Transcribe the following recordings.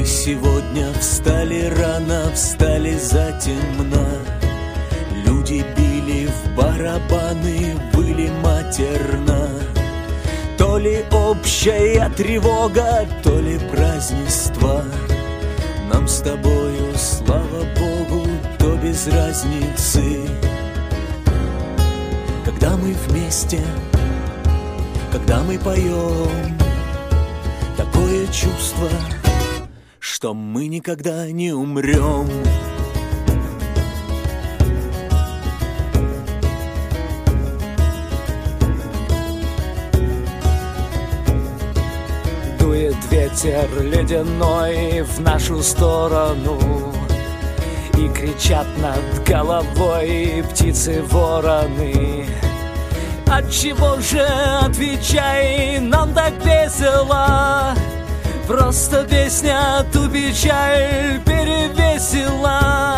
Мы сегодня встали рано, встали затемно. Люди били в барабаны, выли матерно. То ли общая тревога, то ли празднество. Нам с тобою, слава Богу, то без разницы. Когда мы вместе, когда мы поем, такое чувство, что мы никогда не умрем. Дует ветер ледяной в нашу сторону, и кричат над головой птицы-вороны. Отчего же, отвечай, нам так весело? Просто песня ту печаль перевесила.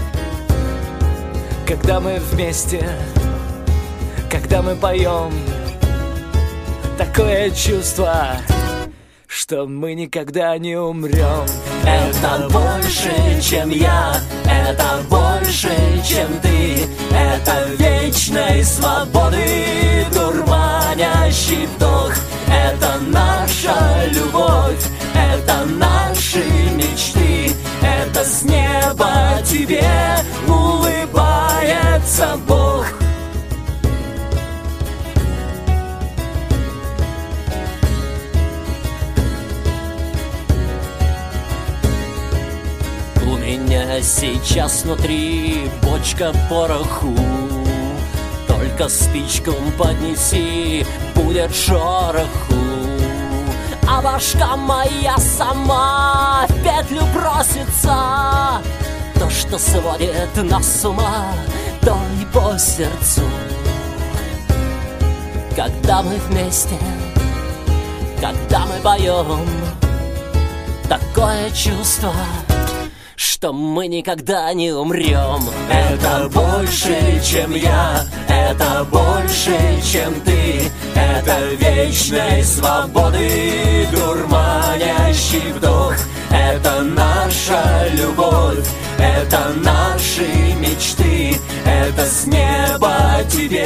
Когда мы вместе, когда мы поем, такое чувство, что мы никогда не умрем. Это больше, чем я, это больше, чем ты. Это вечной свободы дурманящий вдох. Это наша любовь, это наши мечты. Это с неба тебе улыбается Бог. У меня сейчас внутри бочка пороху. Только спичку поднеси, будет шороху. А башка моя сама в петлю просится. То, что сводит нас с ума, то и по сердцу. Когда мы вместе, когда мы поем, такое чувство, что мы никогда не умрем. Это больше, чем я, это больше, чем ты. Это вечной свободы дурманящий вдох. Это наша любовь, это наши мечты. Это с неба тебе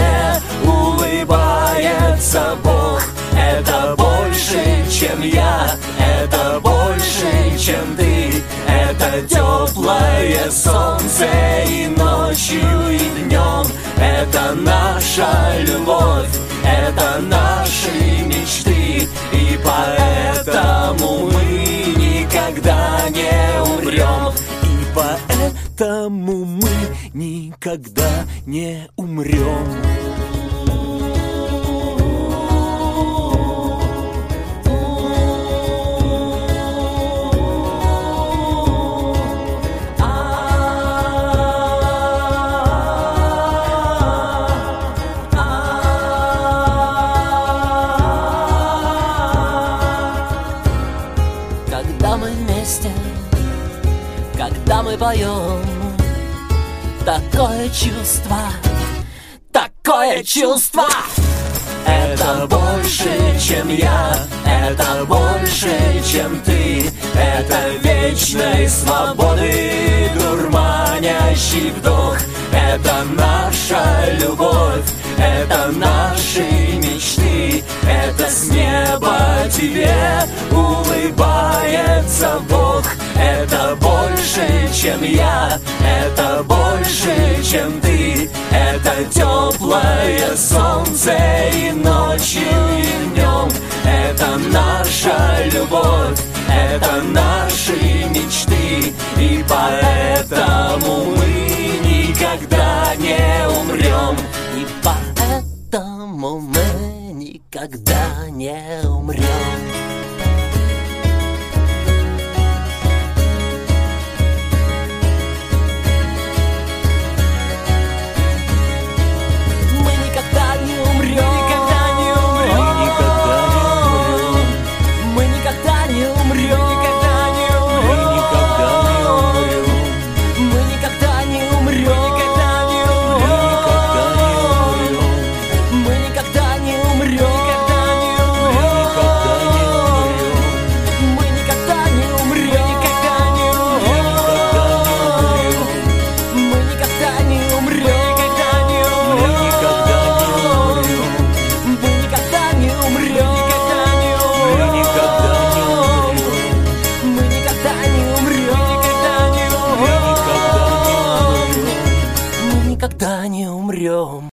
улыбается Бог. Это больше, чем я, это больше, чем ты. Это теплое солнце и ночью, и днем. Это наша любовь, это наши мечты. И поэтому мы никогда не умрем. И поэтому мы никогда не умрем. Когда мы поем, такое чувство, такое чувство. Это больше, чем я, это больше, чем ты. Это вечной свободы дурманящий вдох. Это наша любовь, это наши мечты. Это с неба тебе улыбается Бог. Это больше, чем я, это больше, чем ты. Это теплое солнце и ночью, и днем. Это наша любовь, это наши мечты. И поэтому мы никогда не умрем. И поэтому мы никогда не умрем. никогда не умрем.